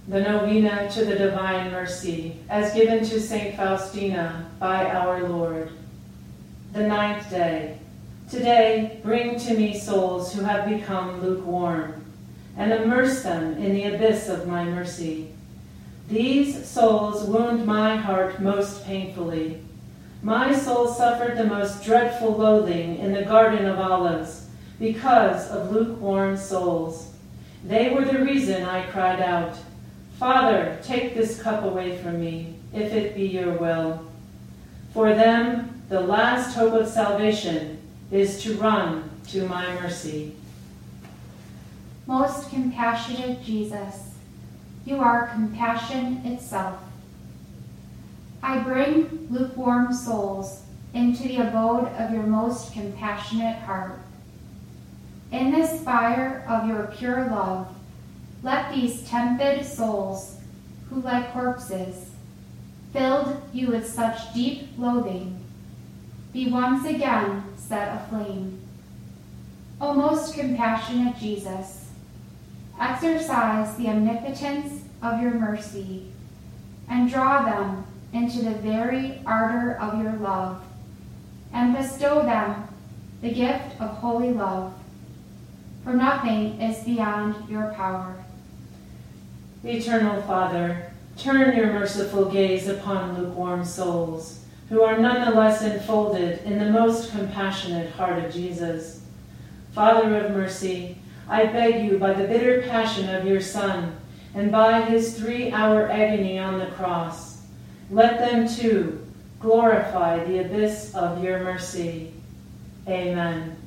The Novena to the Divine Mercy, as given to Saint Faustina by our Lord. The 9th day. Today, bring to me souls who have become lukewarm, and immerse them in the abyss of my mercy. These souls wound my heart most painfully. My soul suffered the most dreadful loathing in the Garden of Olives because of lukewarm souls. They were the reason I cried out, Father, take this cup away from me, if it be your will. For them, the last hope of salvation is to run to my mercy. Most compassionate Jesus, you are compassion itself. I bring lukewarm souls into the abode of your most compassionate heart. In this fire of your pure love, let these tepid souls, who like corpses, filled you with such deep loathing, be once again set aflame. O most compassionate Jesus, exercise the omnipotence of your mercy and draw them into the very ardor of your love, and bestow them the gift of holy love, for nothing is beyond your power. Eternal Father, turn your merciful gaze upon lukewarm souls, who are nonetheless enfolded in the most compassionate heart of Jesus. Father of mercy, I beg you by the bitter passion of your Son, and by his 3-hour agony on the cross, let them too glorify the abyss of your mercy. Amen.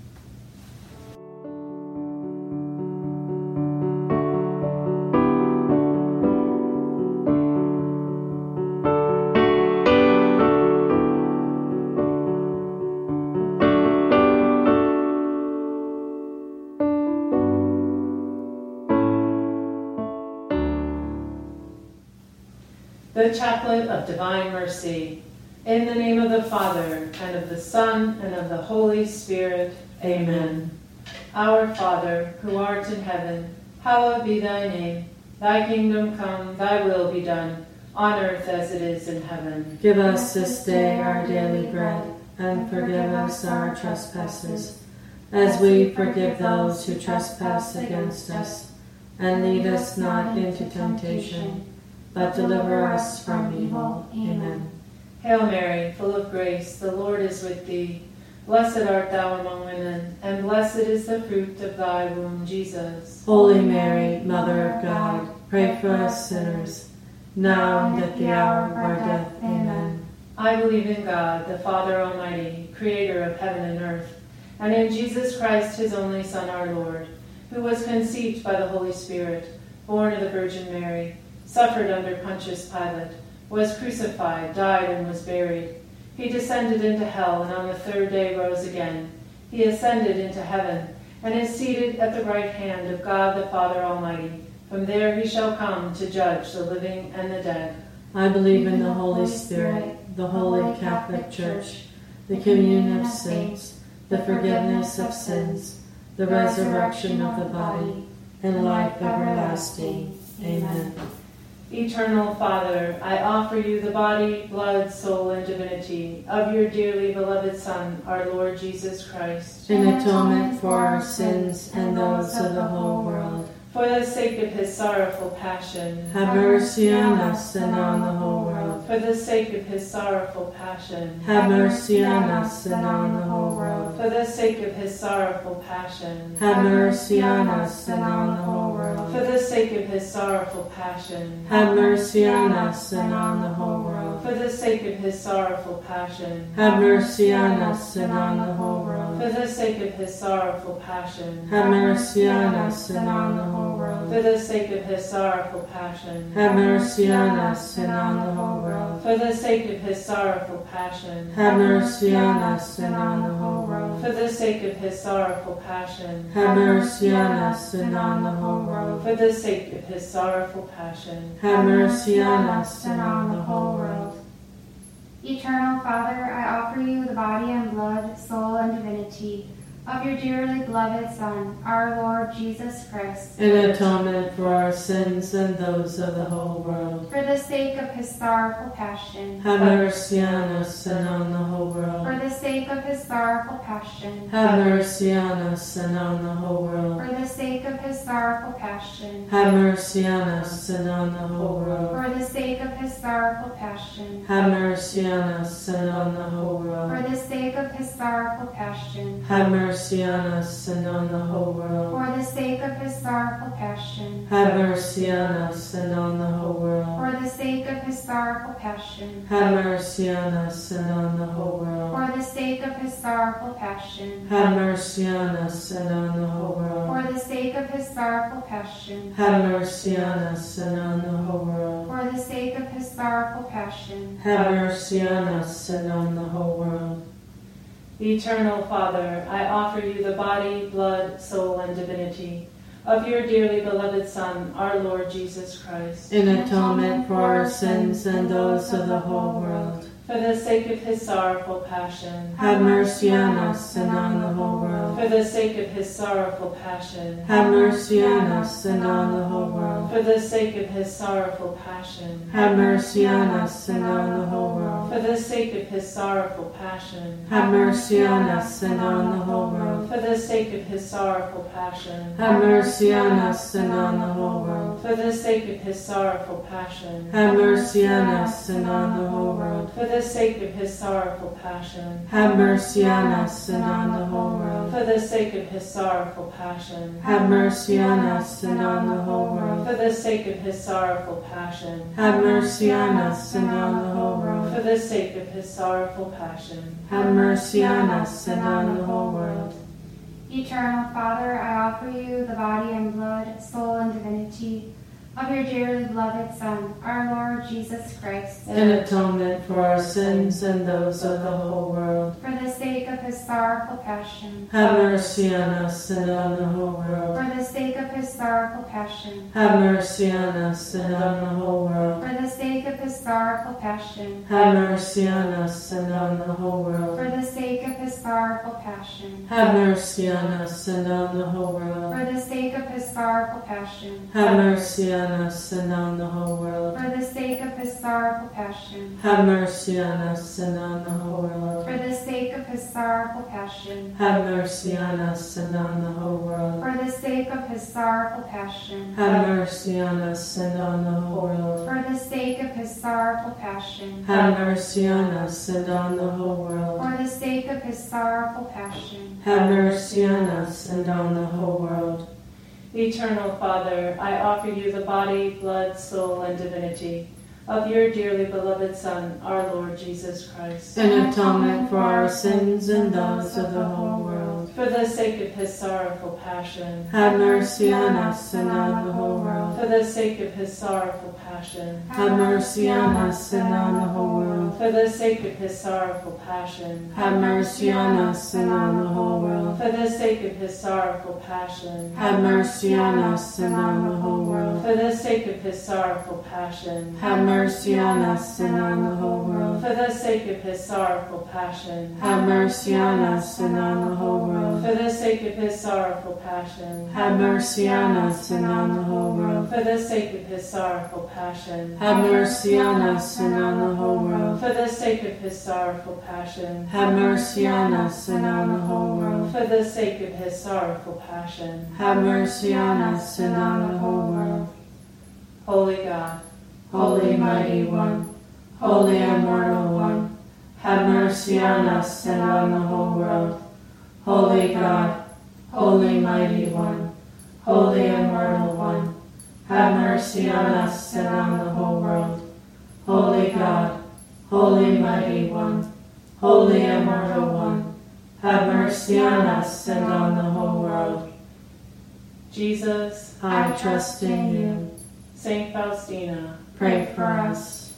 The Chaplet of Divine Mercy. In the name of the Father, and of the Son, and of the Holy Spirit. Amen. Our Father, who art in heaven, hallowed be thy name. Thy kingdom come, thy will be done, on earth as it is in heaven. Give us this day our daily bread, and forgive us our trespasses, as we forgive those who trespass against us. And lead us not into temptation, but deliver us from evil. Amen. Hail Mary, full of grace, the Lord is with thee. Blessed art thou among women, and blessed is the fruit of thy womb, Jesus. Holy Mary, Mother of God, pray for us sinners, now and at the hour of our death. Amen. I believe in God, the Father Almighty, creator of heaven and earth, and in Jesus Christ, his only Son, our Lord, who was conceived by the Holy Spirit, born of the Virgin Mary, suffered under Pontius Pilate, was crucified, died, and was buried. He descended into hell, and on the 3rd day rose again. He ascended into heaven, and is seated at the right hand of God the Father Almighty. From there he shall come to judge the living and the dead. I believe in the Holy Spirit, the Holy Catholic Church, the communion of saints, the forgiveness of sins, the resurrection of the body, and life everlasting. Amen. Eternal Father, I offer you the body, blood, soul, and divinity of your dearly beloved Son, our Lord Jesus Christ, in atonement for our sins and those of the whole world. For the sake of his sorrowful passion, have mercy on us and on the whole world. For the sake of his sorrowful passion, have mercy on us and on the whole world. For the sake of his sorrowful passion, have mercy on us and on the whole world. For the sake of his sorrowful passion, have mercy on us and on the whole world. For the sake of his sorrowful passion, have mercy on us and on the whole world. For the sake of his sorrowful passion, have mercy on us and on the whole world. For the sake of his sorrowful passion, have mercy on us and on the whole world. For the sake of his sorrowful passion, have mercy on us and on the whole world. For the sake of his sorrowful passion, have mercy on us and on the whole world. For the sake of his sorrowful passion, have mercy on us and on the whole world. Eternal Father, I offer you the body and blood, soul, and divinity of your dearly beloved Son, our Lord Jesus Christ, in atonement for our sins and those of the whole world. for the sake of his sorrowful passion, Have mercy on us and on the whole world. for the sake of his sorrowful passion, Have mercy on us and on the whole world. for the sake of his sorrowful passion, Have mercy on us and on the whole world. for the sake of his sorrowful passion, Have mercy on us and on the whole world. for the sake of his sorrowful passion, Have mercy on us and on the whole world. for the sake of his sorrowful passion, Have mercy on us and on the whole world. for the sake of his sorrowful passion, Have mercy on us and on the whole world. for the sake of his sorrowful passion, Have mercy on us and on the whole world. for the sake of his sorrowful passion, Have mercy on us and on the whole world. for the sake of his sorrowful passion. Have mercy on us and on the whole world. Eternal Father, I offer you the body, blood, soul, and divinity of your dearly beloved Son, our Lord Jesus Christ, In atonement for our sins and those of the whole world. for the sake of his sorrowful passion, Have mercy on us and on the whole world. for the sake of his sorrowful passion, Have mercy on us and on the whole world. for the sake of his sorrowful passion, Have mercy on us and on the whole world. for the sake of his sorrowful passion, Have mercy on us and on the whole world. for the sake of his sorrowful passion, Have mercy on us and on the whole world. for the sake of his sorrowful passion, Have mercy on us and on the whole world. for the sake of his sorrowful passion, Have mercy on us and on the whole world. for the sake of his sorrowful passion, Have mercy on us and on the whole world. for the sake of his sorrowful passion, Have mercy on us and on the whole world. for the sake of his sorrowful passion. Have mercy on us and on the whole world. Eternal Father, I offer you the body and blood, soul, and divinity of your dearly beloved Son, our Lord Jesus Christ, In atonement for our sins and those of the whole world. for the sake of his sorrowful passion, Have mercy on us and on the whole world. for the sake of his sorrowful passion, Have mercy on us and on the whole world. for the sake of his sorrowful passion, Have mercy on us and on the whole world. for the sake of his sorrowful passion, Have mercy on us and on the whole world. for the sake of his sorrowful passion, Have mercy on us and on the whole world. for the sake of his sorrowful passion, Have mercy on us and on the whole world. for the sake of his sorrowful passion, Have mercy on us and on the whole world. for the sake of his sorrowful passion, Have mercy on us and on the whole world. for the sake of his sorrowful passion, Have mercy on us and on the whole world. for the sake of his sorrowful passion. Have mercy on us and on the whole world. Eternal Father, I offer you the body, blood, soul, and divinity of your dearly beloved Son, our Lord Jesus Christ, In atonement for our sins and those of the whole world. for the sake of his sorrowful passion, Have mercy on us and on the whole world. for the sake of his sorrowful passion, Have mercy on us and on the whole world. for the sake of his sorrowful passion, Have mercy on us and on the whole world. for the sake of his sorrowful passion, Have mercy on us and on the whole world. for the sake of his sorrowful passion, Have mercy on us and on the whole world. for the sake of his sorrowful passion, Have mercy on us and on the whole world. for the sake of his sorrowful passion, Have mercy on us and on the whole world. for the sake of his sorrowful passion, Have mercy on us and on the whole world. for the sake of his sorrowful passion, Have mercy on us and on the whole world. for the sake of his sorrowful passion. Have mercy on us and on the whole world. Holy God, Holy Mighty One, Holy Immortal One, have mercy on us and on the whole world. Holy God, Holy Mighty One, Holy Immortal One, have mercy on us and on the whole world. Holy God, Holy Mighty One, Holy Immortal One, have mercy on us and on the whole world. Jesus, I trust in you. Saint Faustina, Pray for us.